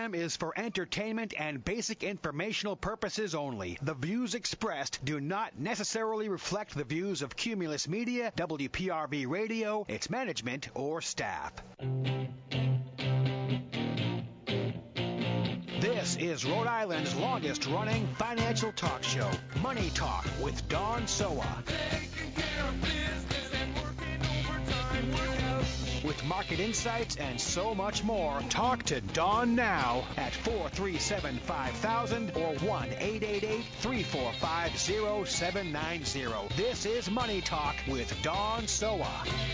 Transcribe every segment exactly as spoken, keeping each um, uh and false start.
program is for entertainment and basic informational purposes only. The views expressed do not necessarily reflect the views of Cumulus Media, W P R V Radio, its management, or staff. This is Rhode Island's longest-running financial talk show, Money Talk with Don Sowa. With market insights and so much more, talk to Don now at four three seven, five thousand or one eight eight eight, three four five, zero seven nine zero. This is Money Talk with Don Sowa.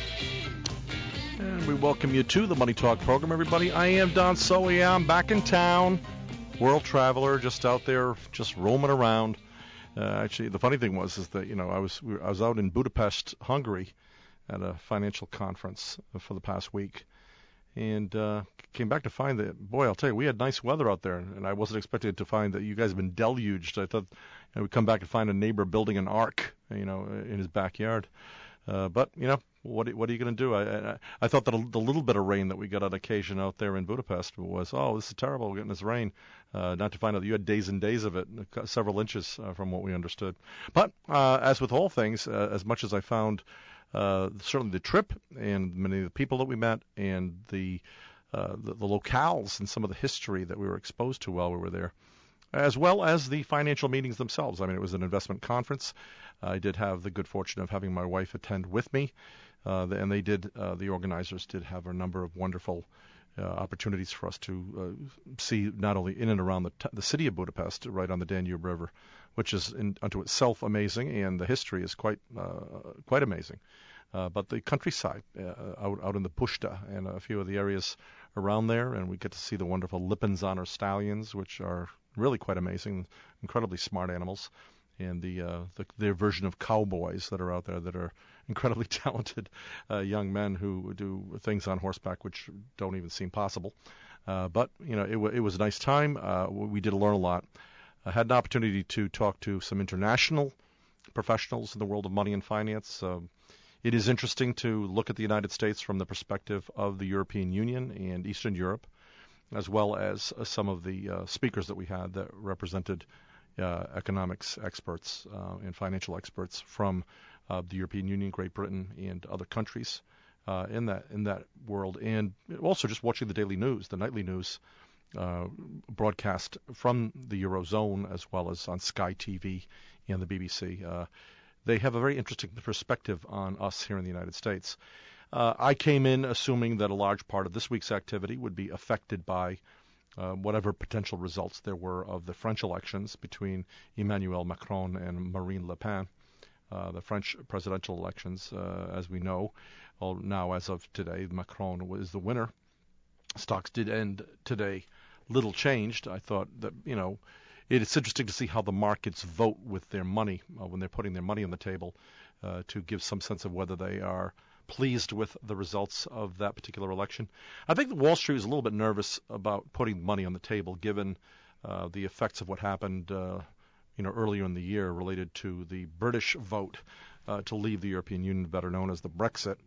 And we welcome you to the Money Talk program, everybody. I am Don Sowa. I'm back in town. World traveler, just out there, just roaming around. Uh, actually, the funny thing was is that, you know, I was I was out in Budapest, Hungary, at a financial conference for the past week, and uh, came back to find that, boy, I'll tell you, we had nice weather out there, and I wasn't expecting to find that you guys have been deluged. I thought, you know, we'd come back and find a neighbor building an ark, you know, in his backyard. Uh, but, you know, what what are you going to do? I, I I thought that the little bit of rain that we got on occasion out there in Budapest was, oh, this is terrible, we're getting this rain. Uh, not to find out that you had days and days of it, several inches uh, from what we understood. But uh, as with all things, uh, as much as I found Uh, certainly the trip and many of the people that we met and the, uh, the the locales and some of the history that we were exposed to while we were there, as well as the financial meetings themselves. I mean, it was an investment conference. I did have the good fortune of having my wife attend with me, uh, and they did, uh, the organizers did have a number of wonderful uh, opportunities for us to uh, see not only in and around the, t- the city of Budapest, right on the Danube River, which is in, unto itself amazing, and the history is quite uh, quite amazing. Uh, but the countryside, uh, out out in the Puszta and a few of the areas around there, and we get to see the wonderful Lipinzahner stallions, which are really quite amazing, incredibly smart animals, and the, uh, the their version of cowboys that are out there that are incredibly talented uh, young men who do things on horseback which don't even seem possible. Uh, but you know, it, w- it was a nice time. Uh, we did learn a lot. I had an opportunity to talk to some international professionals in the world of money and finance. Um, it is interesting to look at the United States from the perspective of the European Union and Eastern Europe, as well as uh, some of the uh, speakers that we had that represented uh, economics experts uh, and financial experts from uh, the European Union, Great Britain, and other countries uh, in that in that world. And also just watching the daily news, the nightly news, Uh, broadcast from the Eurozone as well as on Sky T V and the B B C. Uh, they have a very interesting perspective on us here in the United States. Uh, I came in assuming that a large part of this week's activity would be affected by uh, whatever potential results there were of the French elections between Emmanuel Macron and Marine Le Pen. Uh, the French presidential elections, uh, as we know, well, now as of today, Macron was the winner. Stocks did end today little changed. I thought that, you know, it's interesting to see how the markets vote with their money uh, when they're putting their money on the table uh, to give some sense of whether they are pleased with the results of that particular election. I think that Wall Street was a little bit nervous about putting money on the table given uh, the effects of what happened uh, you know, earlier in the year related to the British vote uh, to leave the European Union, better known as the Brexit.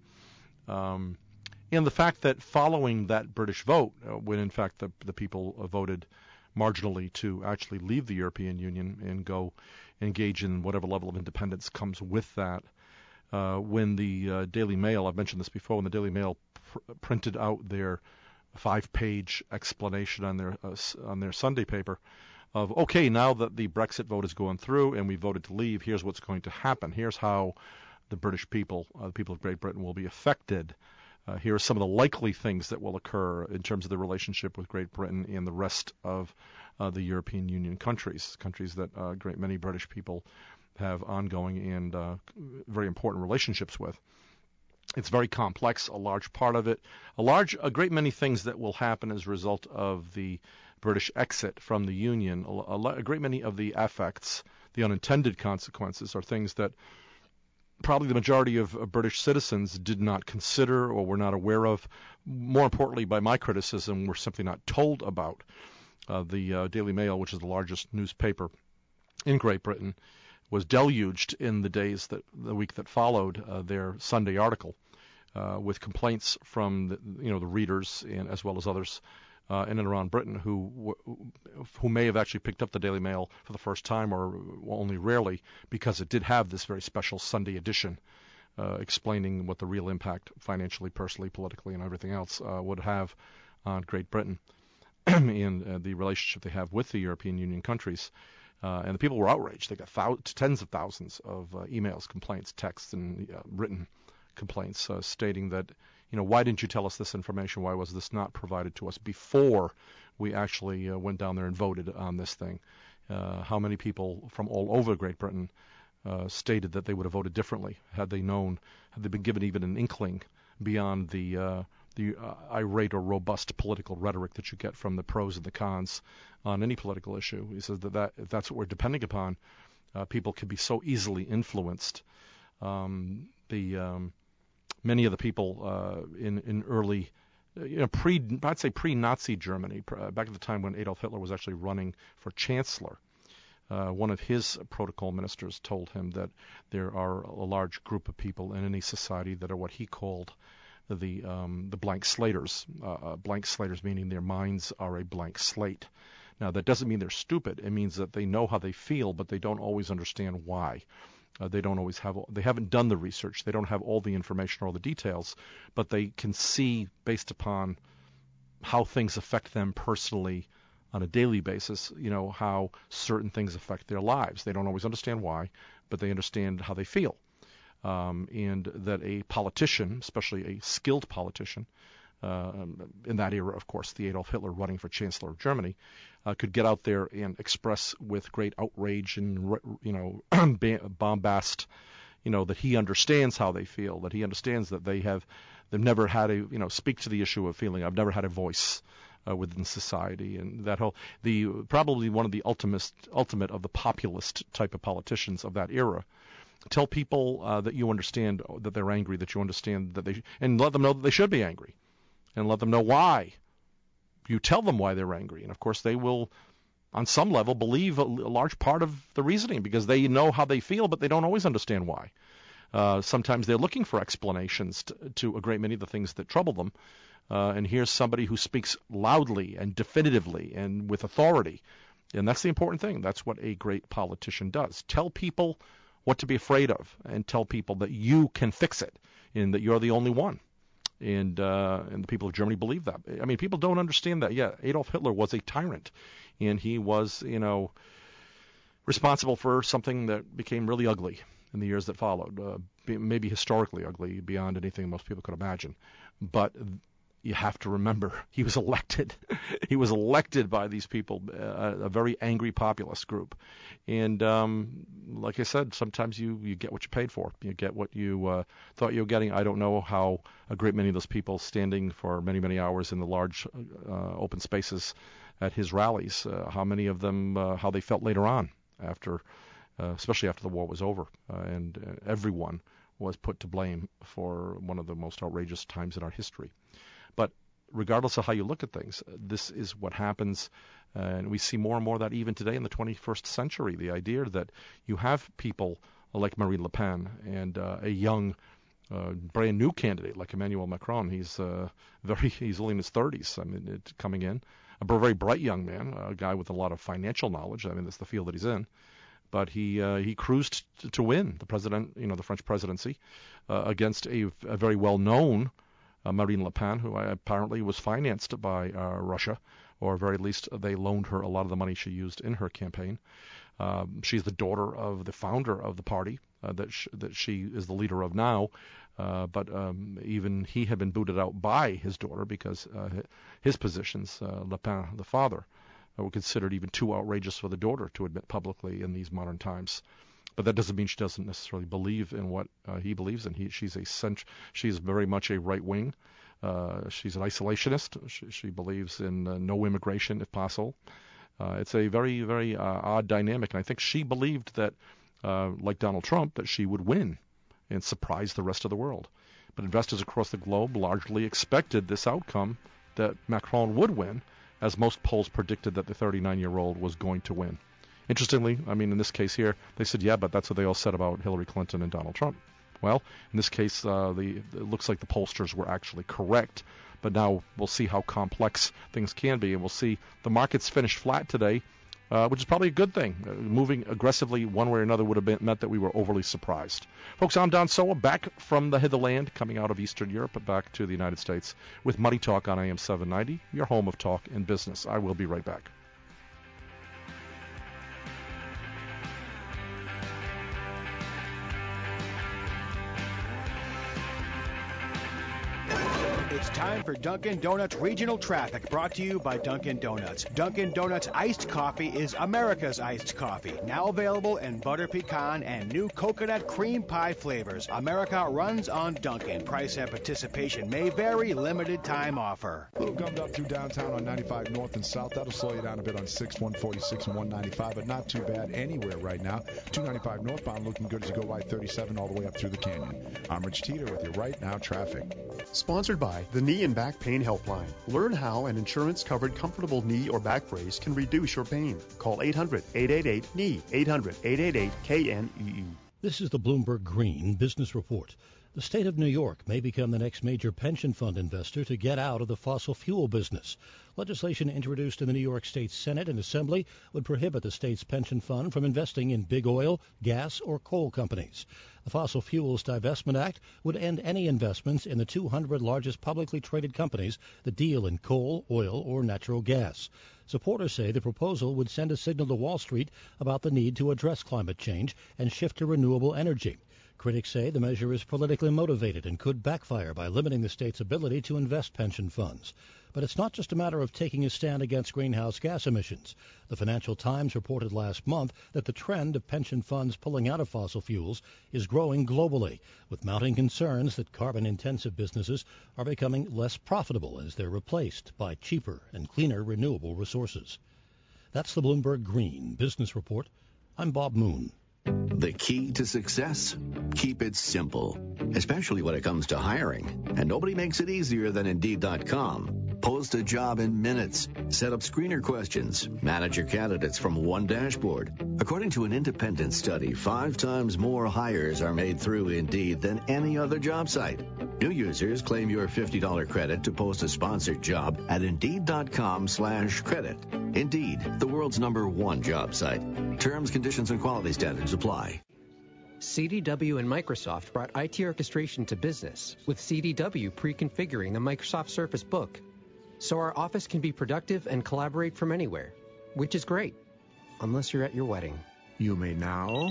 Um, And the fact that following that British vote, uh, when in fact the, the people uh, voted marginally to actually leave the European Union and go engage in whatever level of independence comes with that, uh, when the uh, Daily Mail, I've mentioned this before, when the Daily Mail pr- printed out their five-page explanation on their uh, on their Sunday paper of, okay, now that the Brexit vote is going through and we voted to leave, here's what's going to happen. Here's how the British people, uh, the people of Great Britain, will be affected. Uh, here are some of the likely things that will occur in terms of the relationship with Great Britain and the rest of uh, the European Union countries, countries that a uh, great many British people have ongoing and uh, very important relationships with. It's very complex, a large part of it, a large, a great many things that will happen as a result of the British exit from the Union. A, a, a great many of the effects, the unintended consequences, are things that probably the majority of uh, British citizens did not consider or were not aware of. More importantly, by my criticism, were simply not told about. Uh, the uh, Daily Mail, which is the largest newspaper in Great Britain, was deluged in the days that the week that followed uh, their Sunday article uh, with complaints from the, you know the readers and as well as others uh, in and around Britain who who may have actually picked up the Daily Mail for the first time or only rarely, because it did have this very special Sunday edition uh, explaining what the real impact financially, personally, politically, and everything else uh, would have on Great Britain and uh, the relationship they have with the European Union countries. Uh, and the people were outraged. They got thou- tens of thousands of uh, emails, complaints, texts, and uh, written complaints uh, stating that, you know, why didn't you tell us this information? Why was this not provided to us before we actually uh, went down there and voted on this thing? Uh, how many people from all over Great Britain uh, stated that they would have voted differently had they known, had they been given even an inkling beyond the uh, the uh, irate or robust political rhetoric that you get from the pros and the cons on any political issue. He says that, that if that's what we're depending upon, uh, people can be so easily influenced. Um, the um, many of the people uh, in in early, you know, pre I'd say pre-Nazi Germany, uh, back at the time when Adolf Hitler was actually running for chancellor, uh, one of his protocol ministers told him that there are a large group of people in any society that are what he called the um, the blank slaters. Uh, uh, blank slaters meaning their minds are a blank slate. Now, that doesn't mean they're stupid. It means that they know how they feel, but they don't always understand why. Uh, they don't always have, they haven't done the research. They don't have all the information or all the details, but they can see based upon how things affect them personally on a daily basis, you know, how certain things affect their lives. They don't always understand why, but they understand how they feel. Um, and that a politician, especially a skilled politician, uh, in that era, of course, the Adolf Hitler running for Chancellor of Germany, uh, could get out there and express with great outrage and, you know, bombast, you know, that he understands how they feel, that he understands that they have, they've never had a, you know, speak to the issue of feeling. I've never had a voice uh, within society, and that whole, the probably one of the ultimate, ultimate of the populist type of politicians of that era. Tell people uh, that you understand that they're angry, that you understand that they, and let them know that they should be angry, and let them know why. You tell them why they're angry, and of course they will, on some level, believe a, a large part of the reasoning because they know how they feel, but they don't always understand why. Uh, sometimes they're looking for explanations to, to a great many of the things that trouble them, uh, and here's somebody who speaks loudly and definitively and with authority, and that's the important thing. That's what a great politician does. Tell people what to be afraid of, and tell people that you can fix it, and that you're the only one. And uh, and the people of Germany believe that. I mean, people don't understand that. Yeah, Adolf Hitler was a tyrant, and he was, you know, responsible for something that became really ugly in the years that followed, uh, maybe historically ugly beyond anything most people could imagine. But you have to remember, he was elected. He was elected by these people, uh, a very angry populist group. And um, like I said, sometimes you, you get what you paid for. You get what you uh, thought you were getting. I don't know how a great many of those people standing for many, many hours in the large uh, open spaces at his rallies, uh, how many of them, uh, how they felt later on, after, uh, especially after the war was over. Uh, and uh, everyone was put to blame for one of the most outrageous times in our history. But regardless of how you look at things, this is what happens, uh, and we see more and more of that even today in the twenty-first century. The idea that you have people like Marine Le Pen and uh, a young, uh, brand new candidate like Emmanuel Macron. He's uh, very he's only in his thirties. I mean, it, coming in, a very bright young man, a guy with a lot of financial knowledge. I mean, that's the field that he's in. But he uh, he cruised to, to win the president, you know, the French presidency uh, against a, a very well-known Uh, Marine Le Pen, who apparently was financed by uh, Russia, or at very least they loaned her a lot of the money she used in her campaign. Um, she's the daughter of the founder of the party uh, that sh- that she is the leader of now, uh, but um, even he had been booted out by his daughter because uh, his positions, uh, Le Pen, the father, uh, were considered even too outrageous for the daughter to admit publicly in these modern times. But that doesn't mean she doesn't necessarily believe in what uh, he believes in. He, she's a cent- she's very much a right wing. Uh, she's an isolationist. She, she believes in uh, no immigration if possible. Uh, it's a very, very uh, odd dynamic. And I think she believed that, uh, like Donald Trump, that she would win and surprise the rest of the world. But investors across the globe largely expected this outcome, that Macron would win, as most polls predicted that the thirty-nine-year-old was going to win. Interestingly, I mean, in this case here, they said, yeah, but that's what they all said about Hillary Clinton and Donald Trump. Well, in this case, uh, the, it looks like the pollsters were actually correct, but now we'll see how complex things can be, and we'll see the markets finish flat today, uh, which is probably a good thing. Uh, moving aggressively one way or another would have been, meant that we were overly surprised. Folks, I'm Don Sowa, back from the hitherland, coming out of Eastern Europe, but back to the United States with Money Talk on A M seven ninety, your home of talk and business. I will be right back. It's time for Dunkin' Donuts Regional Traffic, brought to you by Dunkin' Donuts. Dunkin' Donuts Iced Coffee is America's iced coffee. Now available in butter pecan and new coconut cream pie flavors. America runs on Dunkin'. Price and participation may vary. Limited time offer. A little gummed up through downtown on ninety-five North and South. That'll slow you down a bit on six, one forty-six, and one ninety-five, but not too bad anywhere right now. two ninety-five northbound looking good as you go I thirty-seven all the way up through the canyon. I'm Rich Teeter with your Right Now Traffic. Sponsored by the Knee and Back Pain Helpline. Learn how an insurance-covered comfortable knee or back brace can reduce your pain. Call eight hundred, eight eight eight, K N E E, eight hundred, eight eight eight, K N E E. This is the Bloomberg Green Business Report. The state of New York may become the next major pension fund investor to get out of the fossil fuel business. Legislation introduced in the New York State Senate and Assembly would prohibit the state's pension fund from investing in big oil, gas, or coal companies. The Fossil Fuels Divestment Act would end any investments in the two hundred largest publicly traded companies that deal in coal, oil, or natural gas. Supporters say the proposal would send a signal to Wall Street about the need to address climate change and shift to renewable energy. Critics say the measure is politically motivated and could backfire by limiting the state's ability to invest pension funds. But it's not just a matter of taking a stand against greenhouse gas emissions. The Financial Times reported last month that the trend of pension funds pulling out of fossil fuels is growing globally, with mounting concerns that carbon-intensive businesses are becoming less profitable as they're replaced by cheaper and cleaner renewable resources. That's the Bloomberg Green Business Report. I'm Bob Moon. The key to success? Keep it simple, especially when it comes to hiring. And nobody makes it easier than Indeed dot com. Post a job in minutes. Set up screener questions. Manage your candidates from one dashboard. According to an independent study, five times more hires are made through Indeed than any other job site. New users claim your fifty dollars credit to post a sponsored job at Indeed dot com slash credit. Indeed, the world's number one job site. Terms, conditions, and quality standards apply. C D W and Microsoft brought I T orchestration to business, with C D W pre-configuring the Microsoft Surface Book. So our office can be productive and collaborate from anywhere, which is great, unless you're at your wedding. You may now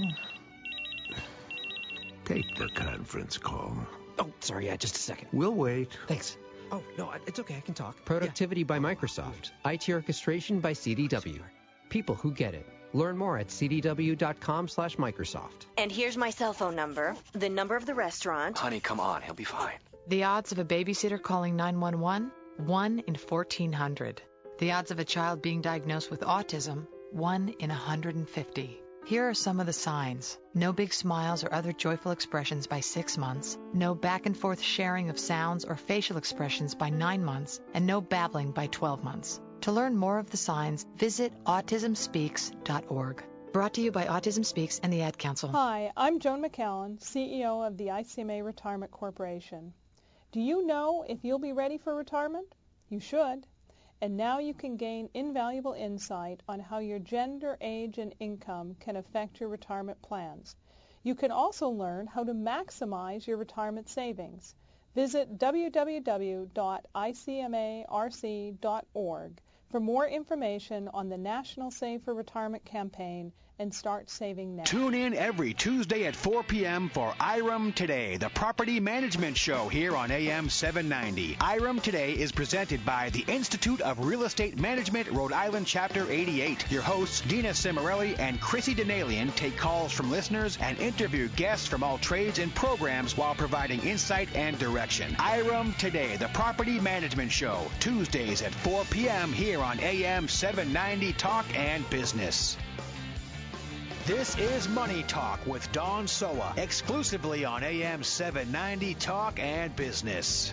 take the conference call. Oh, sorry, yeah, just a second. We'll wait. Thanks. Oh, no, it's okay, I can talk. Productivity yeah. by Microsoft. I T orchestration by C D W. People who get it. Learn more at C D W dot com slash Microsoft. And here's my cell phone number, the number of the restaurant. Honey, come on, he'll be fine. The odds of a babysitter calling nine one one? one in fourteen hundred. The odds of a child being diagnosed with autism? one in one hundred fifty. Here are some of the signs. No big smiles or other joyful expressions by six months. No back and forth sharing of sounds or facial expressions by nine months. And no babbling by twelve months. To learn more of the signs, visit autism speaks dot org. Brought to you by Autism Speaks and the Ad Council. Hi, I'm Joan McCallan, C E O of the I C M A Retirement Corporation. Do you know if you'll be ready for retirement? You should. And now you can gain invaluable insight on how your gender, age, and income can affect your retirement plans. You can also learn how to maximize your retirement savings. Visit w w w dot I C M A R C dot org for more information on the National Save for Retirement campaign and start saving now. Tune in every Tuesday at four p.m. for I R M Today, the property management show here on A M seven ninety. I R M Today is presented by the Institute of Real Estate Management, Rhode Island, Chapter eighty-eight. Your hosts, Dina Cimarelli and Chrissy Denalian, take calls from listeners and interview guests from all trades and programs while providing insight and direction. I R M Today, the property management show, Tuesdays at four p.m. here on A M seven ninety Talk and Business. This is Money Talk with Don Sowa, exclusively on A M seven ninety Talk and Business.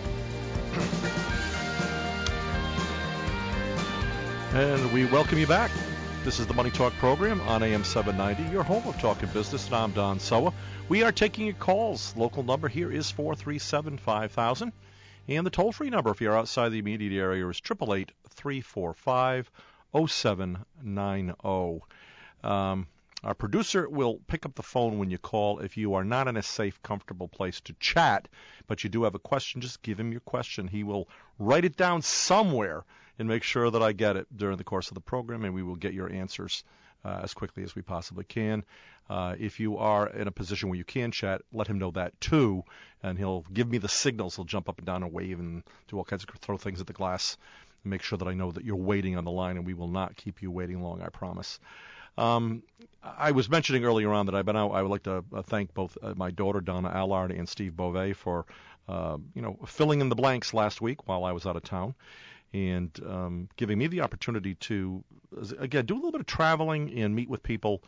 And we welcome you back. This is the Money Talk program on A M seven ninety, your home of talk and business, and I'm Don Sowa. We are taking your calls. Local number here is four three seven, five thousand. And the toll-free number, if you're outside the immediate area, is eight eight eight, three four five, oh seven nine oh. Um, our producer will pick up the phone when you call. If you are not in a safe, comfortable place to chat, but you do have a question, just give him your question. He will write it down somewhere and make sure that I get it during the course of the program, and we will get your answers uh, as quickly as we possibly can. Uh, if you are in a position where you can chat, let him know that too, and he'll give me the signals. He'll jump up and down and wave and do all kinds of throw things at the glass and make sure that I know that you're waiting on the line, and we will not keep you waiting long, I promise. Um, I was mentioning earlier on that I've been out. I would like to uh, thank both uh, my daughter Donna Allard and Steve Beauvais for, uh, you know, filling in the blanks last week while I was out of town, and um, giving me the opportunity to, again, do a little bit of traveling and meet with people.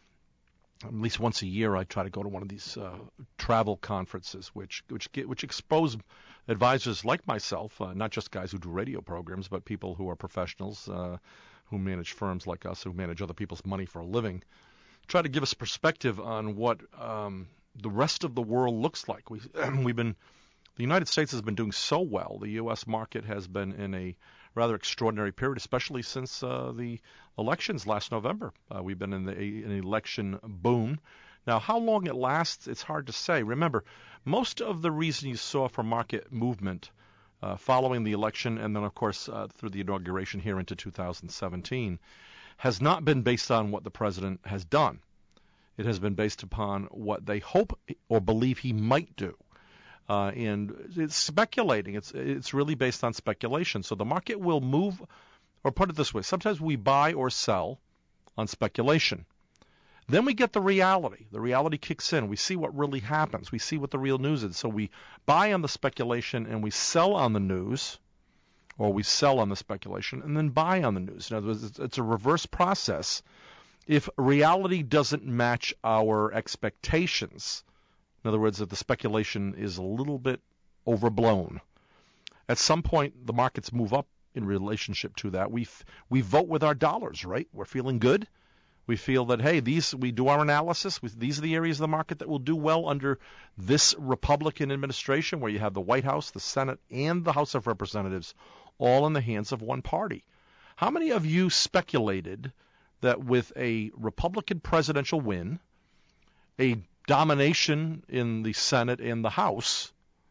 At least once a year, I try to go to one of these uh, travel conferences, which which get, which expose advisors like myself, uh, not just guys who do radio programs, but people who are professionals. Uh, who manage firms like us, who manage other people's money for a living, try to give us perspective on what um, the rest of the world looks like. We, we've been, the United States has been doing so well. The U S market has been in a rather extraordinary period, especially since uh, the elections last November. Uh, we've been in the, a, an election boom. Now, how long it lasts, it's hard to say. Remember, most of the reason you saw for market movement Uh, following the election, and then, of course, uh, through the inauguration here into two thousand seventeen, has not been based on what the president has done. It has been based upon what they hope or believe he might do. Uh, and it's speculating. It's it's really based on speculation. So the market will move, or put it this way, sometimes we buy or sell on speculation. Then we get the reality. The reality kicks in. We see what really happens. We see what the real news is. So we buy on the speculation and we sell on the news, or we sell on the speculation and then buy on the news. In other words, it's a reverse process. If reality doesn't match our expectations, in other words, if the speculation is a little bit overblown, at some point the markets move up in relationship to that. We f- we vote with our dollars, right? We're feeling good. We feel that, hey, these we do our analysis. We, these are the areas of the market that will do well under this Republican administration, where you have the White House, the Senate, and the House of Representatives all in the hands of one party. How many of you speculated that with a Republican presidential win, a domination in the Senate and the House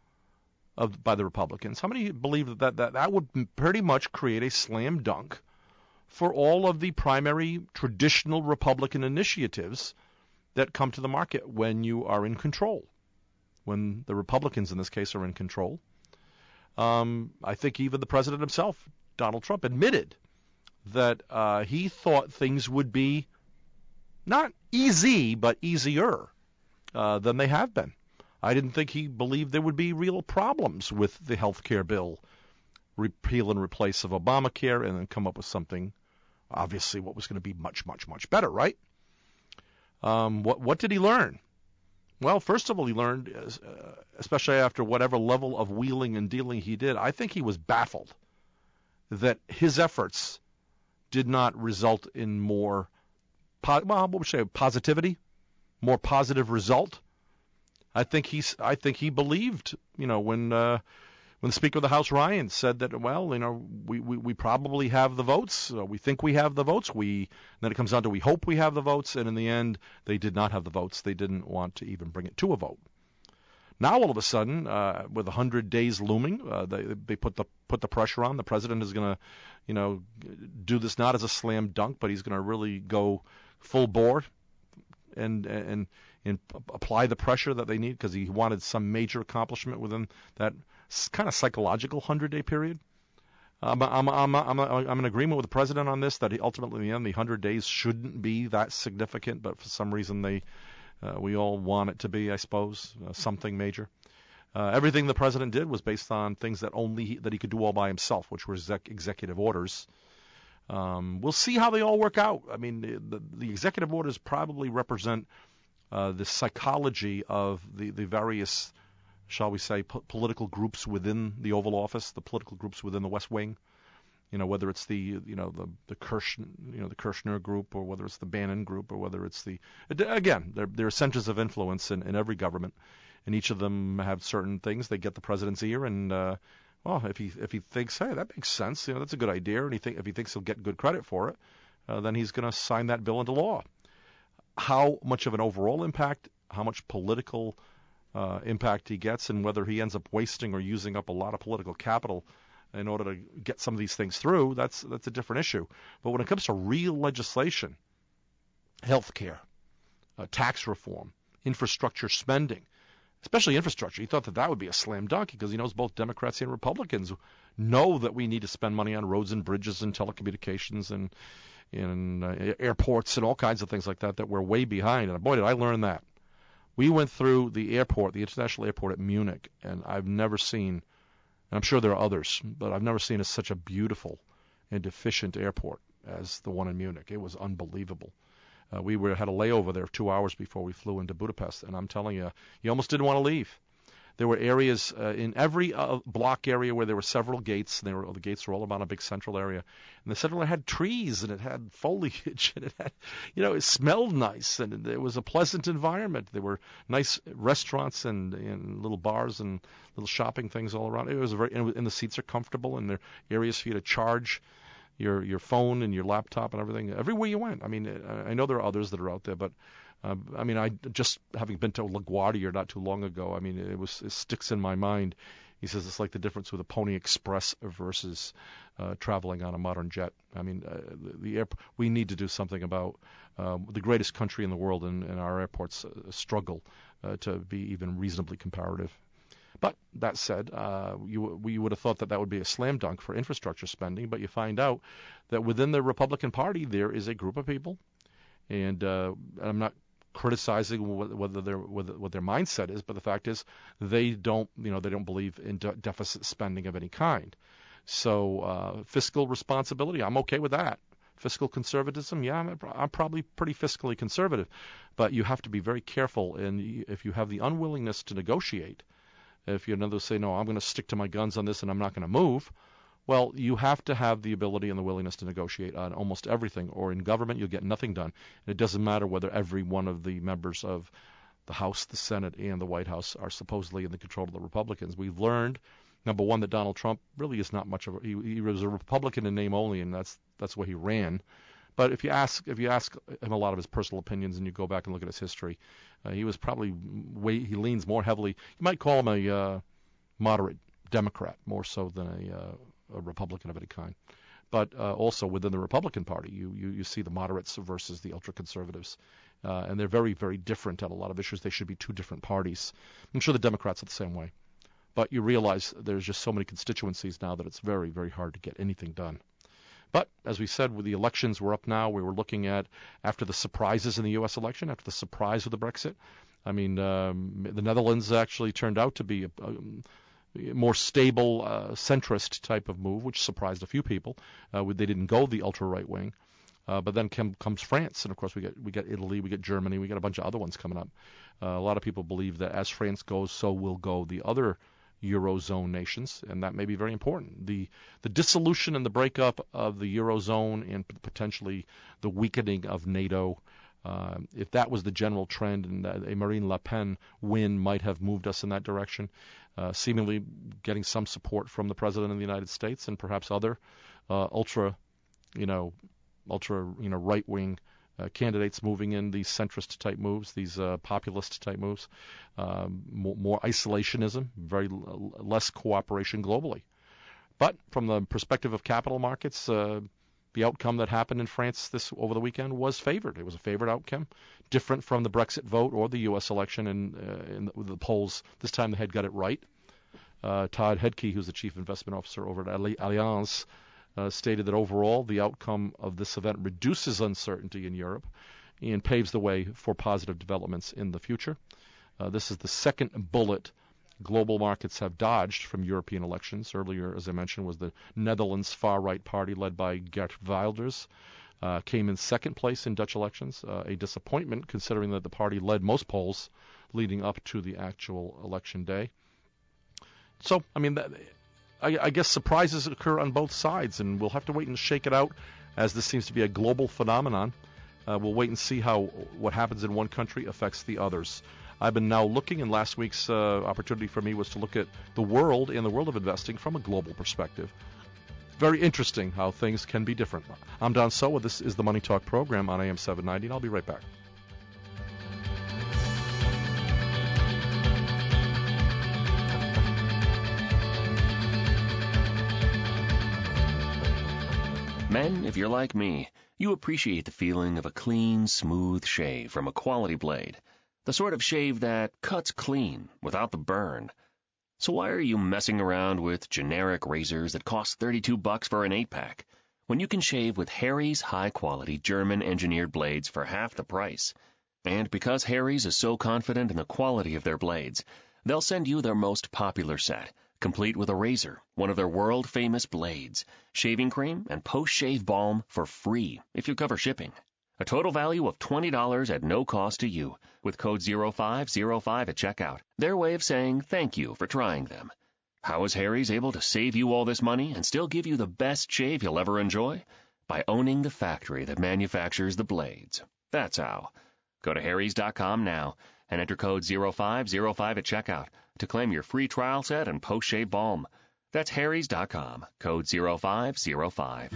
of by the Republicans, how many believe that that, that would pretty much create a slam dunk for all of the primary traditional Republican initiatives that come to the market when you are in control, when the Republicans in this case are in control? Um, I think even the president himself, Donald Trump, admitted that uh, he thought things would be not easy, but easier uh, than they have been. I didn't think he believed there would be real problems with the health care bill, repeal and replace of Obamacare, and then come up with something, obviously, what was going to be much, much, much better, right? Um, what what did he learn? Well, first of all, he learned, uh, especially after whatever level of wheeling and dealing he did, I think he was baffled that his efforts did not result in more, po- well, what would you say, positivity, more positive result. I think he's, I think he believed, you know, when uh, when the Speaker of the House, Ryan, said that, well, you know, we, we, we probably have the votes. Uh, we think we have the votes. We then it comes down to we hope we have the votes. And in the end, they did not have the votes. They didn't want to even bring it to a vote. Now, all of a sudden, uh, with one hundred days looming, uh, they they put the put the pressure on. The president is going to, you know, do this not as a slam dunk, but he's going to really go full bore and and and apply the pressure that they need, because he wanted some major accomplishment within that kind of psychological hundred-day period. I'm, I'm, I'm, I'm, I'm in agreement with the president on this, that he ultimately, in the end, the hundred days shouldn't be that significant, but for some reason they, uh, we all want it to be, I suppose, uh, something major. Uh, everything the president did was based on things that only he, that he could do all by himself, which were exec- executive orders. Um, we'll see how they all work out. I mean, the, the executive orders probably represent uh, the psychology of the, the various, shall we say, po- political groups within the Oval Office, the political groups within the West Wing. You know, whether it's the, you know, the the Kirsch, you know, the Kirshner group, or whether it's the Bannon group, or whether it's the, again, there there are centers of influence in, in every government, and each of them have certain things. They get the president's ear, and uh, Well, if he if he thinks, hey, that makes sense, you know, that's a good idea, and he think if he thinks he'll get good credit for it, uh, then he's going to sign that bill into law. How much of an overall impact, how much political uh, impact he gets, and whether he ends up wasting or using up a lot of political capital in order to get some of these things through, that's that's a different issue. But when it comes to real legislation, health care, uh, tax reform, infrastructure spending, especially infrastructure, he thought that that would be a slam dunk because he knows both Democrats and Republicans know that we need to spend money on roads and bridges and telecommunications and, and uh, airports and all kinds of things like that, that we're way behind. And boy, did I learn that. We went through the airport, the international airport at Munich, and I've never seen, and I'm sure there are others, but I've never seen a, such a beautiful and efficient airport as the one in Munich. It was unbelievable. Uh, we were had a layover there two hours before we flew into Budapest, and I'm telling you, you almost didn't want to leave. There were areas uh, in every uh, block area where there were several gates, and they were, the gates were all around a big central area. And the central area had trees, and it had foliage, and it had, you know, it smelled nice, and it was a pleasant environment. There were nice restaurants and, and little bars and little shopping things all around. It was a very, and, and the seats are comfortable, and there are areas for you to charge your your phone and your laptop and everything everywhere you went. I mean, I know there are others that are out there, but uh, I mean, I just having been to LaGuardia not too long ago, I mean, it was it sticks in my mind. He says it's like the difference with a Pony Express versus uh, traveling on a modern jet. I mean, uh, the, the air, we need to do something about uh, the greatest country in the world, and, and our airports uh, struggle uh, to be even reasonably comparative. But that said, uh, you, we would have thought that that would be a slam dunk for infrastructure spending, but you find out that within the Republican Party there is a group of people, and uh, I'm not criticizing whether their whether, what their mindset is, but the fact is they don't, you know, they don't believe in de- deficit spending of any kind. So uh, fiscal responsibility, I'm okay with that. Fiscal conservatism, yeah, I'm, I'm probably pretty fiscally conservative, but you have to be very careful, and if you have the unwillingness to negotiate, if you're another say, no, I'm going to stick to my guns on this and I'm not going to move, well, you have to have the ability and the willingness to negotiate on almost everything, or in government you'll get nothing done. And it doesn't matter whether every one of the members of the House, the Senate, and the White House are supposedly in the control of the Republicans. We've learned, number one, that Donald Trump really is not much of a, he, he was a Republican in name only, and that's that's where he ran. But if you ask if you ask him a lot of his personal opinions and you go back and look at his history, uh, he was probably way he leans more heavily. You might call him a uh, moderate Democrat more so than a, uh, a Republican of any kind. But uh, also within the Republican Party, you, you you see the moderates versus the ultra conservatives, uh, and they're very very different on a lot of issues. They should be two different parties. I'm sure the Democrats are the same way. But you realize there's just so many constituencies now that it's very very hard to get anything done. But, as we said, with the elections were up now, we were looking at, after the surprises in the U S election, after the surprise with the Brexit, I mean, um, the Netherlands actually turned out to be a, a more stable, uh, centrist type of move, which surprised a few people. Uh, they didn't go the ultra-right wing. Uh, but then com- comes France, and of course we get we get Italy, we get Germany, we get a bunch of other ones coming up. Uh, a lot of people believe that as France goes, so will go the other Eurozone nations, and that may be very important. The the dissolution and the breakup of the Eurozone and potentially the weakening of NATO, uh, if that was the general trend, and a Marine Le Pen win might have moved us in that direction, uh, seemingly getting some support from the President of the United States and perhaps other uh, ultra, you know, ultra, you know, right-wing Uh, candidates moving in these centrist type moves, these uh, populist type moves, um, more, more isolationism, very l- less cooperation globally. But from the perspective of capital markets, uh, the outcome that happened in France this over the weekend was favored. It was a favored outcome, different from the Brexit vote or the U S election. And uh, in the, the polls this time, they had got it right. Uh, Todd Hedke, who's the chief investment officer over at Allianz, Uh, stated that overall the outcome of this event reduces uncertainty in Europe and paves the way for positive developments in the future. Uh, this is the second bullet global markets have dodged from European elections. Earlier, as I mentioned, was the Netherlands far-right party led by Geert Wilders, uh, came in second place in Dutch elections, uh, a disappointment considering that the party led most polls leading up to the actual election day. So, I mean, that, I, I guess surprises occur on both sides, and we'll have to wait and shake it out, as this seems to be a global phenomenon. Uh, we'll wait and see how what happens in one country affects the others. I've been now looking, and last week's uh, opportunity for me was to look at the world and the world of investing from a global perspective. Very interesting how things can be different. I'm Don Sowa. This is the Money Talk program on A M seven ninety, and I'll be right back. Men, if you're like me, you appreciate the feeling of a clean, smooth shave from a quality blade. The sort of shave that cuts clean without the burn. So why are you messing around with generic razors that cost thirty-two bucks for an eight-pack when you can shave with Harry's high-quality German-engineered blades for half the price? And because Harry's is so confident in the quality of their blades, they'll send you their most popular set, complete with a razor, one of their world-famous blades, shaving cream, and post-shave balm for free if you cover shipping. A total value of twenty dollars at no cost to you, with code zero five zero five at checkout. Their way of saying thank you for trying them. How is Harry's able to save you all this money and still give you the best shave you'll ever enjoy? By owning the factory that manufactures the blades. That's how. Go to harrys dot com now and enter code zero five zero five at checkout to claim your free trial set and post-shave balm. That's harrys dot com, code zero five zero five.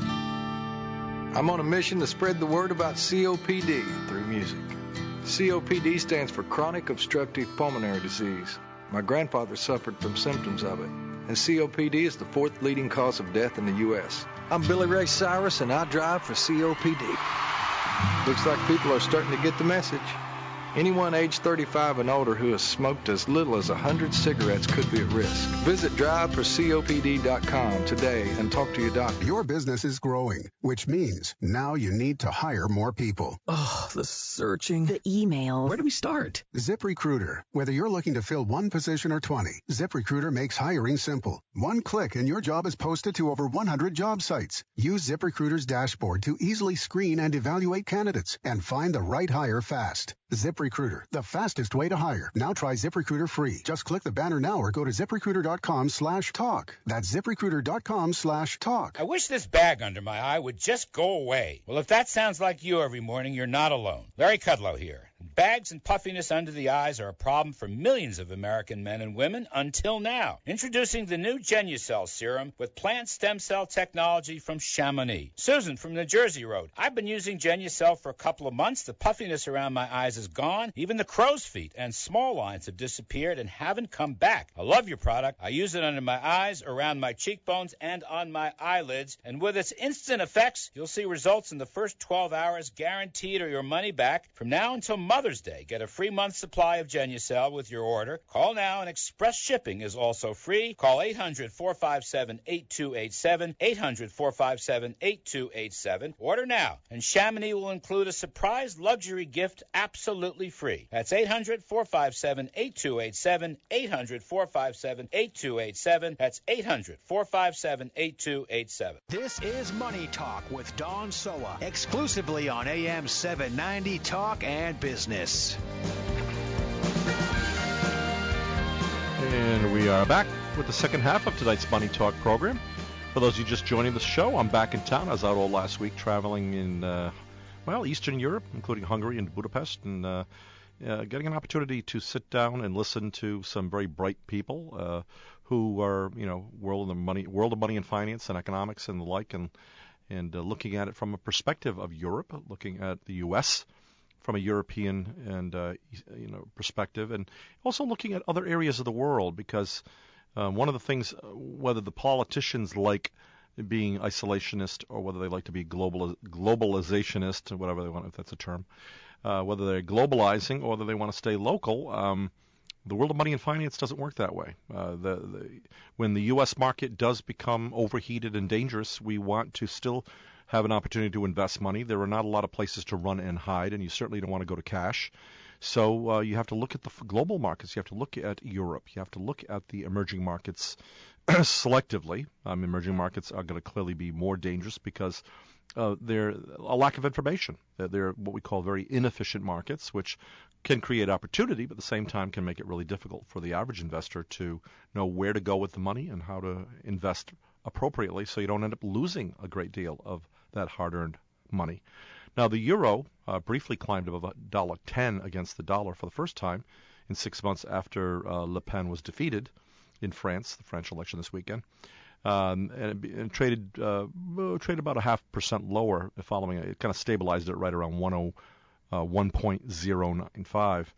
I'm on a mission to spread the word about C O P D through music. C O P D stands for Chronic Obstructive Pulmonary Disease. My grandfather suffered from symptoms of it, and C O P D is the fourth leading cause of death in the U S I'm Billy Ray Cyrus, and I drive for C O P D. Looks like people are starting to get the message. Anyone age thirty-five and older who has smoked as little as one hundred cigarettes could be at risk. Visit drive for C O P D dot com today and talk to your doctor. Your business is growing, which means now you need to hire more people. Oh, the searching. The emails. Where do we start? ZipRecruiter. Whether you're looking to fill one position or twenty, ZipRecruiter makes hiring simple. One click and your job is posted to over one hundred job sites. Use ZipRecruiter's dashboard to easily screen and evaluate candidates and find the right hire fast. ZipRecruiter, the fastest way to hire. Now try ZipRecruiter free. Just click the banner now or go to ZipRecruiter.com slash talk. That's ZipRecruiter.com slash talk. I wish this bag under my eye would just go away. Well, if that sounds like you every morning, you're not alone. Larry Kudlow here. Bags and puffiness under the eyes are a problem for millions of American men and women until now. Introducing the new Genucel serum with plant stem cell technology from Chamonix. Susan from New Jersey wrote, I've been using Genucel for a couple of months. The puffiness around my eyes is gone. Even the crow's feet and small lines have disappeared and haven't come back. I love your product. I use it under my eyes, around my cheekbones, and on my eyelids. And with its instant effects, you'll see results in the first twelve hours, guaranteed or your money back. From now until Mother's Day, get a free month supply of Genucel with your order. Call now, and express shipping is also free. Call eight hundred, four five seven, eight two eight seven, eight hundred, four five seven, eight two eight seven. Order now, and Chamonix will include a surprise luxury gift absolutely free. That's eight hundred, four five seven, eight two eight seven, eight hundred, four five seven, eight two eight seven. That's eight hundred, four five seven, eight two eight seven. This is Money Talk with Don Sowa, exclusively on A M seven ninety Talk and Business. And we are back with the second half of tonight's Money Talk program. For those of you just joining the show, I'm back in town. I was out all last week traveling in, uh, well, Eastern Europe, including Hungary and Budapest, and uh, uh, getting an opportunity to sit down and listen to some very bright people uh, who are, you know, world of money, world of money and finance and economics and the like, and and uh, looking at it from a perspective of Europe, looking at the U S from a European and uh, you know perspective, and also looking at other areas of the world, because um, one of the things, whether the politicians like being isolationist or whether they like to be global globalizationist, or whatever they want, if that's a term, uh, whether they're globalizing or whether they want to stay local, um, the world of money and finance doesn't work that way. Uh, the, the when the U S market does become overheated and dangerous, we want to still have an opportunity to invest money. There are not a lot of places to run and hide, and you certainly don't want to go to cash. So uh, you have to look at the f- global markets. You have to look at Europe. You have to look at the emerging markets selectively. Um, emerging markets are going to clearly be more dangerous because uh, they're a lack of information. They're, they're what we call very inefficient markets, which can create opportunity, but at the same time can make it really difficult for the average investor to know where to go with the money and how to invest appropriately, so you don't end up losing a great deal of that hard-earned money. Now, the euro uh, briefly climbed above one dollar ten against the dollar for the first time in six months after uh, Le Pen was defeated in France, the French election this weekend. Um, and, it, and traded uh, traded about a half percent lower following it. It kind of stabilized it right around one point zero nine five.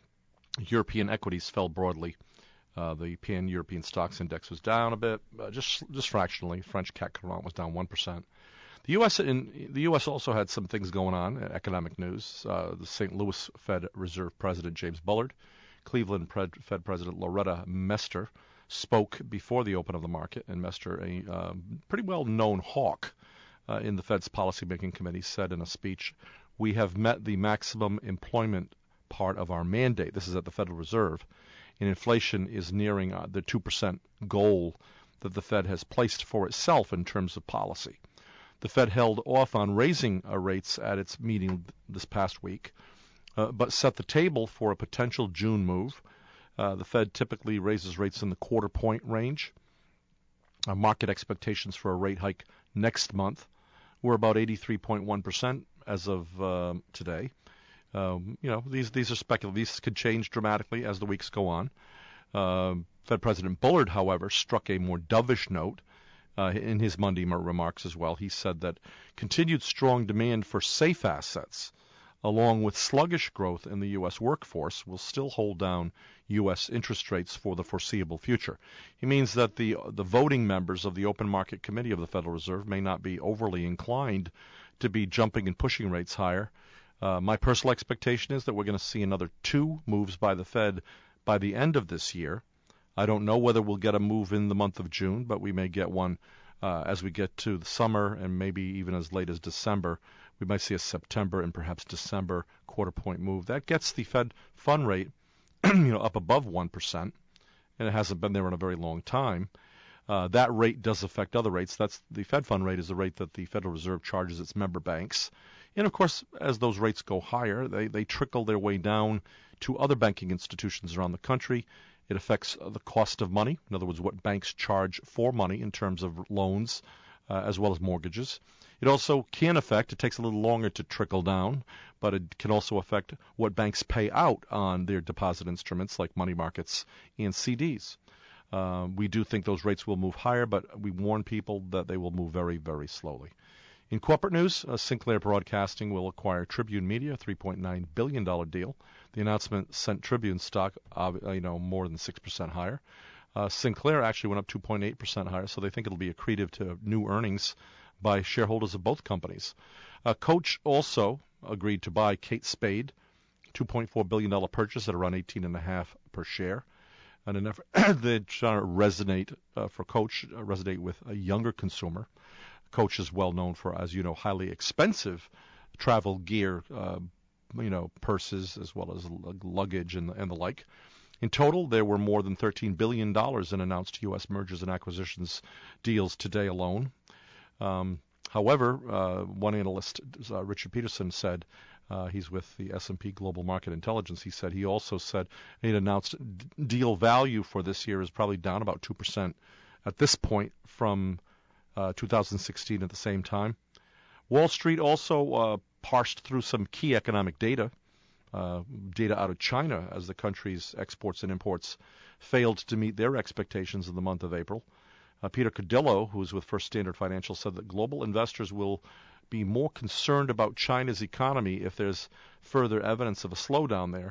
European equities fell broadly. Uh, the pan-European stocks index was down a bit, uh, just just fractionally. French C A C quarante was down one percent. The U S in the U S also had some things going on, economic news. Uh, the Saint Louis Fed Reserve President James Bullard, Cleveland Fed President Loretta Mester spoke before the open of the market, and Mester, a uh, pretty well-known hawk uh, in the Fed's policymaking committee, said in a speech, "We have met the maximum employment part of our mandate." This is at the Federal Reserve, and inflation is nearing uh, the two percent goal that the Fed has placed for itself in terms of policy. The Fed held off on raising uh, rates at its meeting this past week, uh, but set the table for a potential June move. Uh, the Fed typically raises rates in the quarter point range. Uh, market expectations for a rate hike next month were about eighty-three point one percent as of uh, today. Um, you know, these these are speculative. These could change dramatically as the weeks go on. Uh, Fed President Bullard, however, struck a more dovish note uh, in his Monday remarks as well. He said that continued strong demand for safe assets, along with sluggish growth in the U S workforce, will still hold down U S interest rates for the foreseeable future. He means that the the voting members of the Open Market Committee of the Federal Reserve may not be overly inclined to be jumping and pushing rates higher. Uh, my personal expectation is that we're going to see another two moves by the Fed by the end of this year. I don't know whether we'll get a move in the month of June, but we may get one uh, as we get to the summer and maybe even as late as December. We might see a September and perhaps December quarter point move. That gets the Fed fund rate you know, up above one percent, and it hasn't been there in a very long time. Uh, that rate does affect other rates. That's the Fed fund rate is the rate that the Federal Reserve charges its member banks. And, of course, as those rates go higher, they, they trickle their way down to other banking institutions around the country. It affects the cost of money, in other words, what banks charge for money in terms of loans uh, as well as mortgages. It also can affect, it takes a little longer to trickle down, but it can also affect what banks pay out on their deposit instruments like money markets and C Ds. Uh, we do think those rates will move higher, but we warn people that they will move very, very slowly. In corporate news, uh, Sinclair Broadcasting will acquire Tribune Media, a three point nine billion dollars deal. The announcement sent Tribune stock, uh, you know, more than six percent higher. Uh, Sinclair actually went up two point eight percent higher, so they think it'll be accretive to new earnings by shareholders of both companies. Uh, Coach also agreed to buy Kate Spade, two point four billion dollars purchase at around eighteen point five per share. And an effort they're trying to resonate uh, for Coach, uh, resonate with a younger consumer. Coach is well known for, as you know, highly expensive travel gear, uh, you know, purses as well as luggage and, and the like. In total, there were more than thirteen billion dollars in announced U S mergers and acquisitions deals today alone. Um, however, uh, one analyst, uh, Richard Peterson, said, uh, he's with the S and P Global Market Intelligence, he said, he also said he announced d- deal value for this year is probably down about two percent at this point from uh, two thousand sixteen at the same time. Wall Street also uh, parsed through some key economic data, uh, data out of China as the country's exports and imports failed to meet their expectations in the month of April. Uh, Peter Cardillo, who is with First Standard Financial, said that global investors will be more concerned about China's economy if there's further evidence of a slowdown there.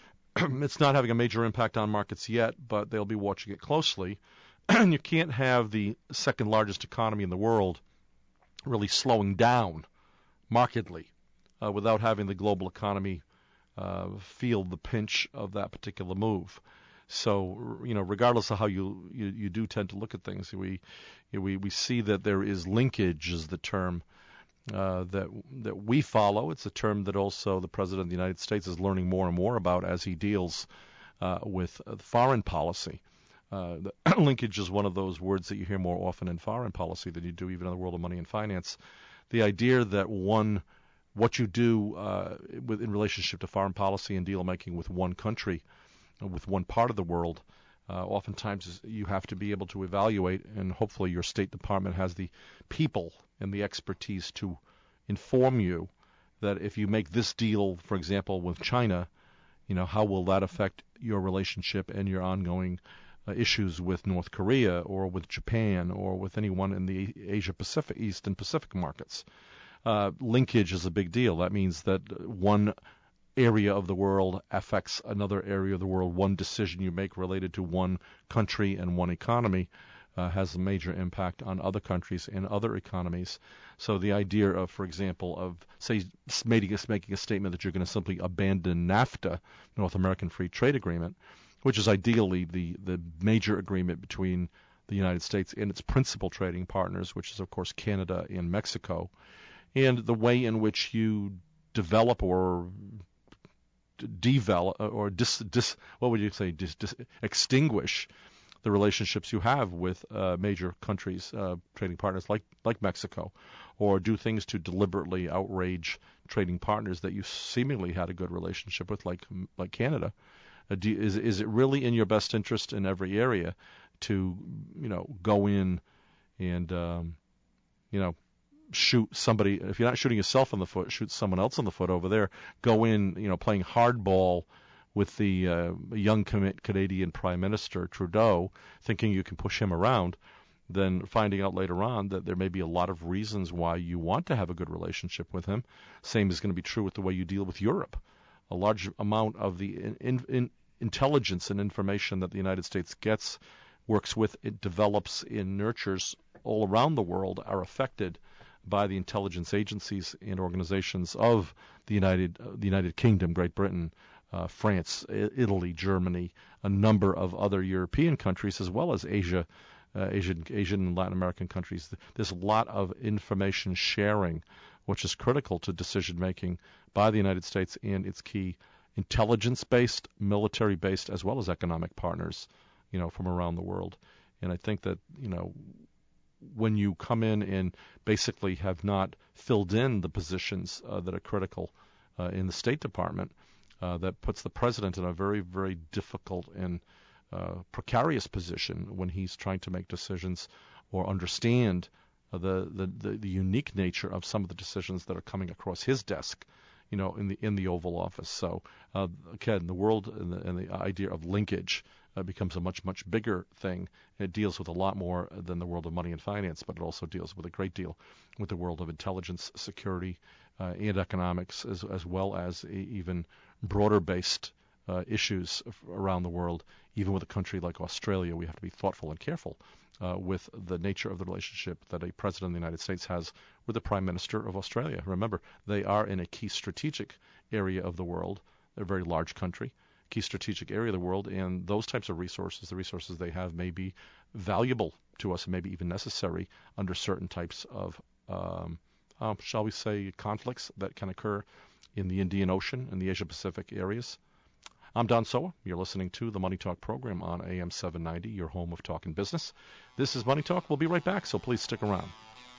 It's not having a major impact on markets yet, but they'll be watching it closely. And you can't have the second largest economy in the world really slowing down markedly uh, without having the global economy uh, feel the pinch of that particular move. So, you know, regardless of how you, you, you do tend to look at things, we we we see that there is linkage, is the term uh, that that we follow. It's a term that also the President of the United States is learning more and more about as he deals uh, with foreign policy. Uh, the linkage is one of those words that you hear more often in foreign policy than you do even in the world of money and finance. The idea that one, what you do uh, with, in relationship to foreign policy and deal making with one country, with one part of the world, uh, oftentimes you have to be able to evaluate, and hopefully your State Department has the people and the expertise to inform you that if you make this deal, for example, with China, You know, how will that affect your relationship and your ongoing uh, issues with North Korea or with Japan or with anyone in the Asia Pacific, East and Pacific markets? Uh, linkage is a big deal. That means that one area of the world affects another area of the world. One decision you make related to one country and one economy uh, has a major impact on other countries and other economies. So the idea of, for example, of, say, making a, making a statement that you're going to simply abandon NAFTA, North American Free Trade Agreement, which is ideally the, the major agreement between the United States and its principal trading partners, which is, of course, Canada and Mexico, and the way in which you develop or develop or dis, dis what would you say dis, dis, extinguish the relationships you have with uh, major countries, uh, trading partners like like Mexico, or do things to deliberately outrage trading partners that you seemingly had a good relationship with, like like Canada. Uh, do, is is it really in your best interest in every area to you know go in and um, you know shoot somebody? If you're not shooting yourself in the foot, shoot someone else in the foot over there. Go in, you know, playing hardball with the uh, young Canadian Prime Minister Trudeau, thinking you can push him around, then finding out later on that there may be a lot of reasons why you want to have a good relationship with him. Same is going to be true with the way you deal with Europe. A large amount of the in, in, in intelligence and information that the United States gets, works with, it develops, and nurtures all around the world are affected by the intelligence agencies and organizations of the United uh, the United Kingdom, Great Britain, uh, France, I- Italy, Germany, a number of other European countries, as well as Asia, uh, Asian, Asian and Latin American countries. There's a lot of information sharing, which is critical to decision making by the United States and its key intelligence-based, military-based, as well as economic partners, you know, from around the world. And I think that, you know, when you come in and basically have not filled in the positions uh, that are critical uh, in the State Department, uh, that puts the president in a very, very difficult and uh, precarious position when he's trying to make decisions or understand uh, the, the, the, the unique nature of some of the decisions that are coming across his desk, you know, in the in the Oval Office. So uh, again, the world and the, and the idea of linkage Uh, becomes a much, much bigger thing. It deals with a lot more than the world of money and finance, but it also deals with a great deal with the world of intelligence, security, uh, and economics, as, as well as a, even broader-based uh, issues around the world. Even with a country like Australia, we have to be thoughtful and careful uh, with the nature of the relationship that a president of the United States has with the Prime Minister of Australia. Remember, they are in a key strategic area of the world. They're a very large country, key strategic area of the world, and those types of resources, the resources they have, may be valuable to us and maybe even necessary under certain types of, um, uh, shall we say, conflicts that can occur in the Indian Ocean and the Asia-Pacific areas. I'm Don Soa. You're listening to the Money Talk program on A M seven ninety, your home of talking business. This is Money Talk. We'll be right back, so please stick around.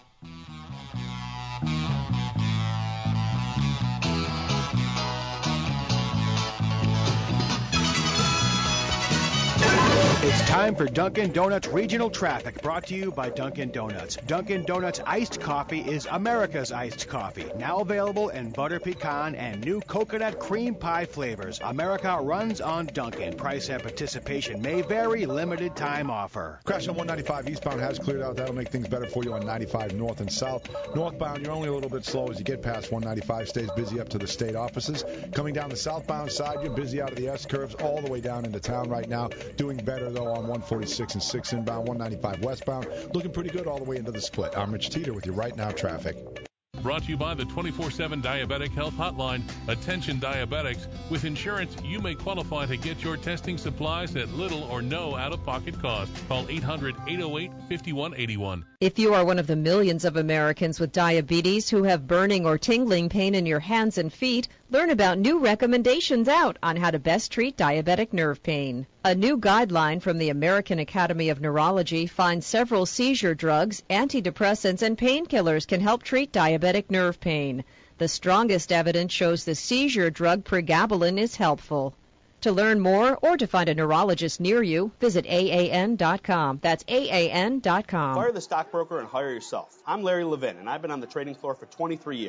It's time for Dunkin' Donuts Regional Traffic, brought to you by Dunkin' Donuts. Dunkin' Donuts Iced Coffee is America's iced coffee. Now available in butter pecan and new coconut cream pie flavors. America runs on Dunkin'. Price and participation may vary. Limited time offer. Crash on one ninety-five eastbound has cleared out. That'll make things better for you on ninety-five north and south. Northbound, you're only a little bit slow as you get past one ninety-five. Stays busy up to the state offices. Coming down the southbound side, you're busy out of the S-curves all the way down into town right now. Doing better, though, on one forty-six and six inbound, one ninety-five westbound. Looking pretty good all the way into the split. I'm Rich Teeter with you right now traffic. Brought to you by the twenty-four seven Diabetic Health Hotline. Attention diabetics. With insurance, you may qualify to get your testing supplies at little or no out-of-pocket cost. Call eight hundred, eight oh eight, five one eight one. If you are one of the millions of Americans with diabetes who have burning or tingling pain in your hands and feet, learn about new recommendations out on how to best treat diabetic nerve pain. A new guideline from the American Academy of Neurology finds several seizure drugs, antidepressants, and painkillers can help treat diabetic nerve pain. The strongest evidence shows the seizure drug pregabalin is helpful. To learn more or to find a neurologist near you, visit A A N dot com. That's A A N dot com. Fire the stockbroker and hire yourself. I'm Larry Levin, and I've been on the trading floor for twenty-three years.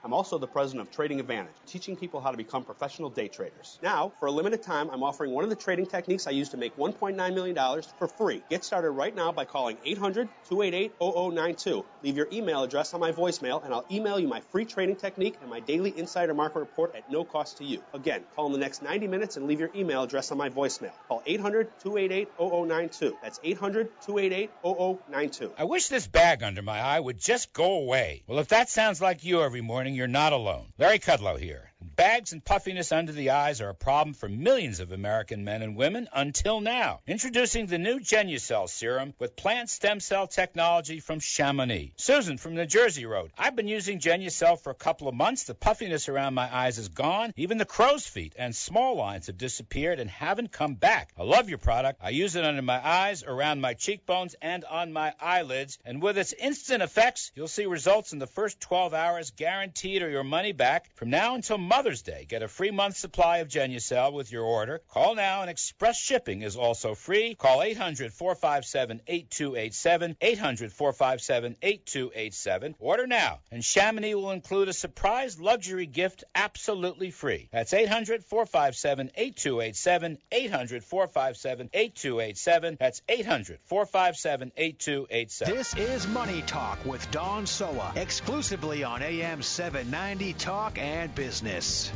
I'm also the president of Trading Advantage, teaching people how to become professional day traders. Now, for a limited time, I'm offering one of the trading techniques I use to make one point nine million dollars for free. Get started right now by calling eight hundred, two eight eight, zero zero nine two. Leave your email address on my voicemail, and I'll email you my free trading technique and my daily insider market report at no cost to you. Again, call in the next ninety minutes and leave your email address on my voicemail. Call eight hundred, two eight eight, zero zero nine two. That's eight hundred, two eight eight, zero zero nine two. I wish this bag under my eye would just go away. Well, if that sounds like you every morning, you're not alone. Larry Kudlow here. Bags and puffiness under the eyes are a problem for millions of American men and women until now. Introducing the new Genucell serum with plant stem cell technology from Chamonix. Susan from New Jersey wrote, I've been using Genucell for a couple of months. The puffiness around my eyes is gone. Even the crow's feet and small lines have disappeared and haven't come back. I love your product. I use it under my eyes, around my cheekbones, and on my eyelids. And with its instant effects, you'll see results in the first twelve hours, guaranteed or your money back. From now until Mother's Day, get a free month supply of Genucell with your order. Call now, and express shipping is also free. Call eight hundred, four five seven, eight two eight seven, eight hundred, four five seven, eight two eight seven. Order now, and Chamonix will include a surprise luxury gift absolutely free. That's eight hundred, four five seven, eight two eight seven, eight hundred, four five seven, eight two eight seven. That's eight hundred, four five seven, eight two eight seven. This is Money Talk with Don Soa, exclusively on A M seven ninety Talk and Business.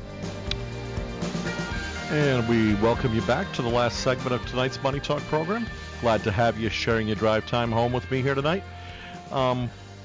And we welcome you back to the last segment of tonight's Money Talk program. Glad to have you sharing your drive time home with me here tonight. Um,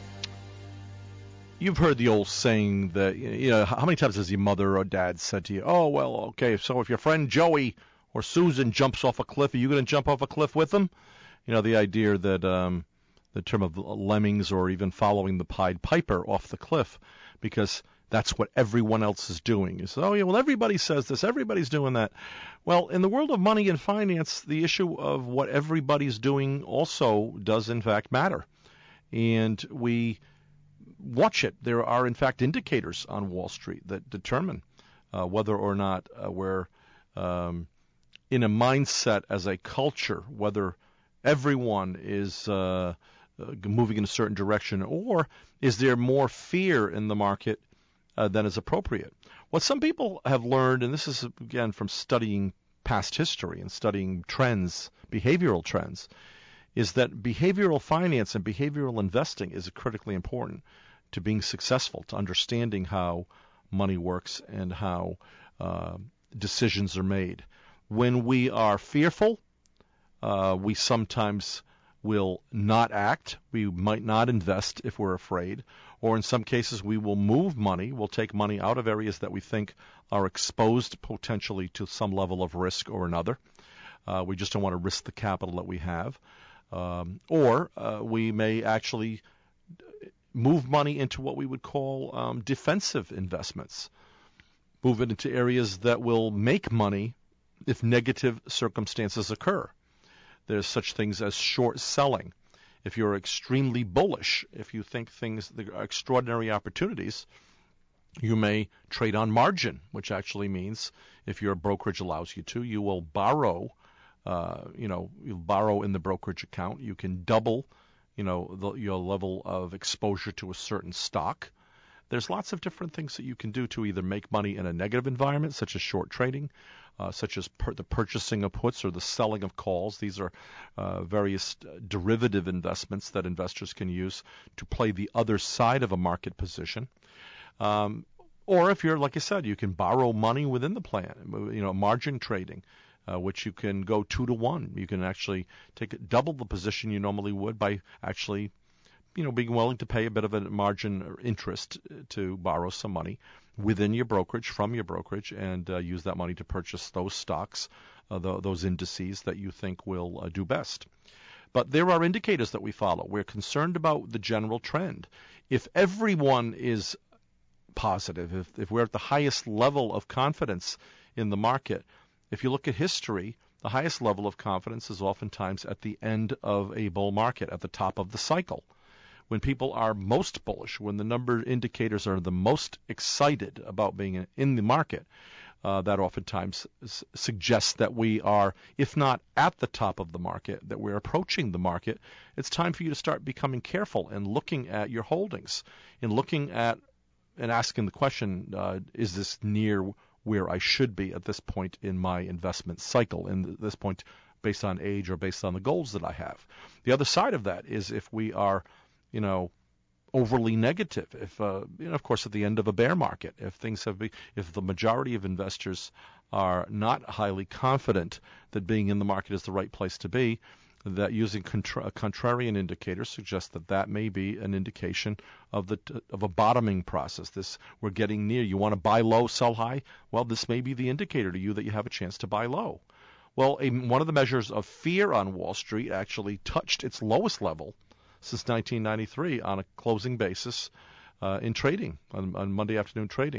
you've heard the old saying that, you know, how many times has your mother or dad said to you, oh, well, okay, so if your friend Joey or Susan jumps off a cliff, are you going to jump off a cliff with them? You know, the idea that um, the term of lemmings, or even following the Pied Piper off the cliff, because that's what everyone else is doing. You say, oh, yeah, well, everybody says this. Everybody's doing that. Well, in the world of money and finance, the issue of what everybody's doing also does, in fact, matter. And we watch it. There are, in fact, indicators on Wall Street that determine uh, whether or not uh, we're um, in a mindset as a culture, whether everyone is uh, uh, moving in a certain direction, or is there more fear in the market Uh, than is appropriate. What some people have learned, and this is, again, from studying past history and studying trends, behavioral trends, is that behavioral finance and behavioral investing is critically important to being successful, to understanding how money works and how uh, decisions are made. When we are fearful, uh, we sometimes will not act. We might not invest if we're afraid. Or in some cases, we will move money. We'll take money out of areas that we think are exposed potentially to some level of risk or another. Uh, we just don't want to risk the capital that we have. Um, or uh, we may actually move money into what we would call um, defensive investments. Move it into areas that will make money if negative circumstances occur. There's such things as short selling. If you're extremely bullish, if you think things, there are extraordinary opportunities, you may trade on margin, which actually means if your brokerage allows you to, you will borrow, uh, you know, you'll borrow in the brokerage account. You can double, you know, the, your level of exposure to a certain stock. There's lots of different things that you can do to either make money in a negative environment, such as short trading, Uh, such as per, the purchasing of puts or the selling of calls. These are uh, various uh, derivative investments that investors can use to play the other side of a market position. Um, or if you're, like I said, you can borrow money within the plan, you know, margin trading, uh, which you can go two to one. You can actually take double the position you normally would by actually, you know, being willing to pay a bit of a margin or interest to borrow some money within your brokerage, from your brokerage, and uh, use that money to purchase those stocks, uh, the, those indices that you think will uh, do best. But there are indicators that we follow. We're concerned about the general trend. If everyone is positive, if, if we're at the highest level of confidence in the market, if you look at history, the highest level of confidence is oftentimes at the end of a bull market, at the top of the cycle. When people are most bullish, when the number indicators are the most excited about being in the market, uh, that oftentimes s- suggests that we are, if not at the top of the market, that we're approaching the market. It's time for you to start becoming careful and looking at your holdings and looking at and asking the question, uh, is this near where I should be at this point in my investment cycle, and at this point based on age or based on the goals that I have. The other side of that is if we are, you know, overly negative, if, uh, you know, of course, at the end of a bear market, if things have been, if the majority of investors are not highly confident that being in the market is the right place to be, that using contra- contrarian indicators suggests that that may be an indication of the of a bottoming process. This we're getting near. You want to buy low, sell high? Well, this may be the indicator to you that you have a chance to buy low. Well, a, one of the measures of fear on Wall Street actually touched its lowest level since nineteen ninety-three on a closing basis uh, in trading, on, on Monday afternoon trading.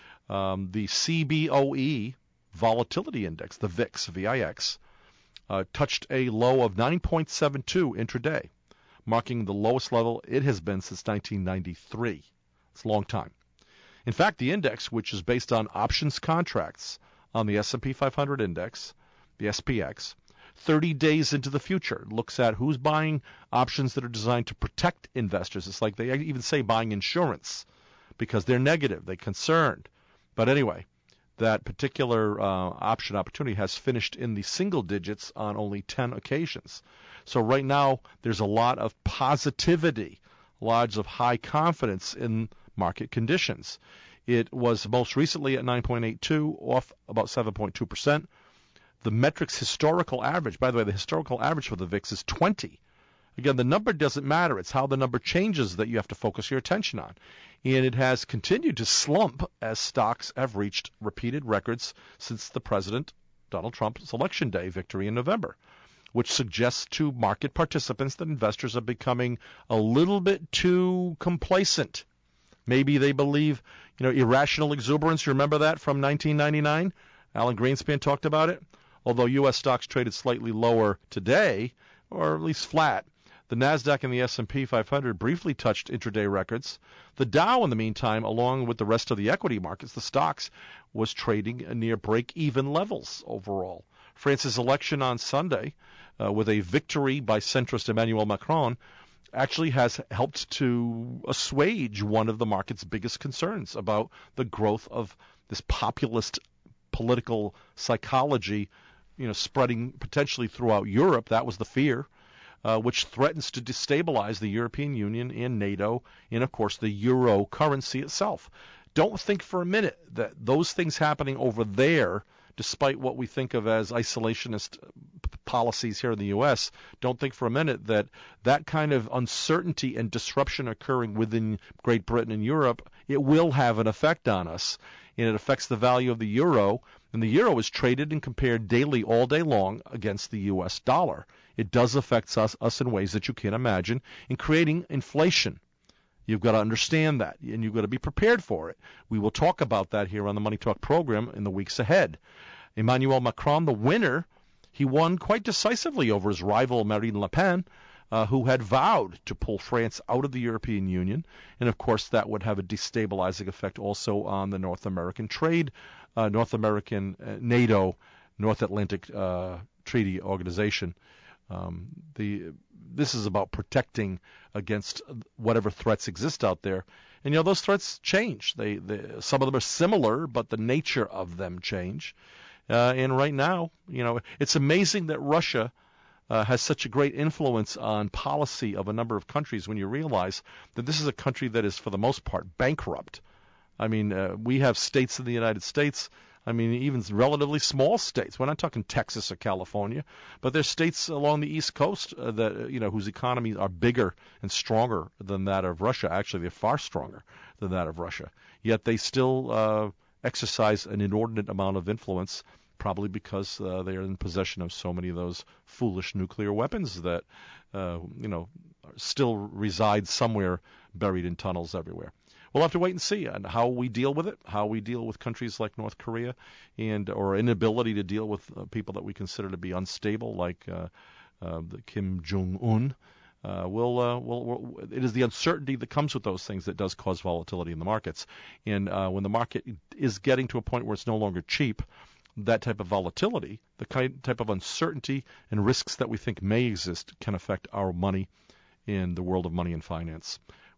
Um, the C B O E Volatility Index, the V I X, V I X, Uh, touched a low of nine point seven two intraday, marking the lowest level it has been since nineteen ninety-three. It's a long time. In fact, the index, which is based on options contracts on the S and P five hundred index, the S P X, thirty days into the future, looks at who's buying options that are designed to protect investors. It's like they even say buying insurance because they're negative, they're concerned. But anyway, that particular uh, option opportunity has finished in the single digits on only ten occasions. So right now there's a lot of positivity, lots of high confidence in market conditions. It was most recently at nine point eight two, off about seven point two percent. The metric's historical average, by the way, the historical average for the V I X is twenty. Again, the number doesn't matter. It's how the number changes that you have to focus your attention on. And it has continued to slump as stocks have reached repeated records since the President, Donald Trump's election day victory in November, which suggests to market participants that investors are becoming a little bit too complacent. Maybe they believe, you know, irrational exuberance. You remember that from nineteen ninety-nine? Alan Greenspan talked about it. Although U S stocks traded slightly lower today, or at least flat, the NASDAQ and the S and P five hundred briefly touched intraday records. The Dow, in the meantime, along with the rest of the equity markets, the stocks, was trading near break-even levels overall. France's election on Sunday, uh, with a victory by centrist Emmanuel Macron, actually has helped to assuage one of the market's biggest concerns about the growth of this populist political psychology, you know, spreading potentially throughout Europe. That was the fear. Uh, which threatens to destabilize the European Union and NATO and, of course, the euro currency itself. Don't think for a minute that those things happening over there, despite what we think of as isolationist policies here in the U S, don't think for a minute that that kind of uncertainty and disruption occurring within Great Britain and Europe, it will have an effect on us, and it affects the value of the euro. And the euro is traded and compared daily all day long against the U S dollar. It does affect us, us in ways that you can't imagine, in creating inflation. You've got to understand that, and you've got to be prepared for it. We will talk about that here on the Money Talk program in the weeks ahead. Emmanuel Macron, the winner, he won quite decisively over his rival Marine Le Pen, uh, who had vowed to pull France out of the European Union. And, of course, that would have a destabilizing effect also on the North American trade, uh, North American uh, NATO, North Atlantic uh, Treaty Organization. Um, the this is about protecting against whatever threats exist out there, and you know those threats change. They, they some of them are similar, but the nature of them change. Uh, and right now, you know, it's amazing that Russia uh, has such a great influence on policy of a number of countries. When you realize that this is a country that is, for the most part, bankrupt. I mean, uh, we have states in the United States. I mean, even relatively small states. We're not talking Texas or California, but there's states along the East Coast uh, that you know whose economies are bigger and stronger than that of Russia. Actually, they're far stronger than that of Russia. Yet they still uh, exercise an inordinate amount of influence, probably because uh, they are in possession of so many of those foolish nuclear weapons that uh, you know still reside somewhere buried in tunnels everywhere. We'll have to wait and see on how we deal with it, how we deal with countries like North Korea, and or inability to deal with uh, people that we consider to be unstable, like uh, uh, the Kim Jong-un. Uh, we'll, uh, we'll, we'll, it is the uncertainty that comes with those things that does cause volatility in the markets. And uh, when the market is getting to a point where it's no longer cheap, that type of volatility, the kind type of uncertainty and risks that we think may exist, can affect our money in the world of money and finance.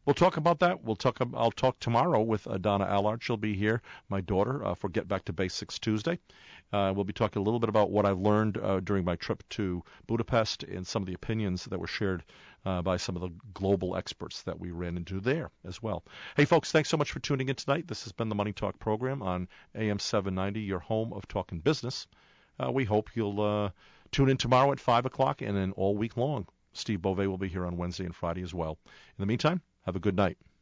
we'll talk about that. We'll talk. I'll talk tomorrow with uh, Donna Allard. She'll be here, my daughter, uh, for Get Back to Basics Tuesday. Uh, we'll be talking a little bit about what I've learned uh, during my trip to Budapest and some of the opinions that were shared uh, by some of the global experts that we ran into there as well. Hey, folks, thanks so much for tuning in tonight. This has been the Money Talk program on A M seven ninety, your home of talking business. Uh, we hope you'll uh, tune in tomorrow at five o'clock and then all week long. Steve Beauvais will be here on Wednesday and Friday as well. In the meantime, have a good night.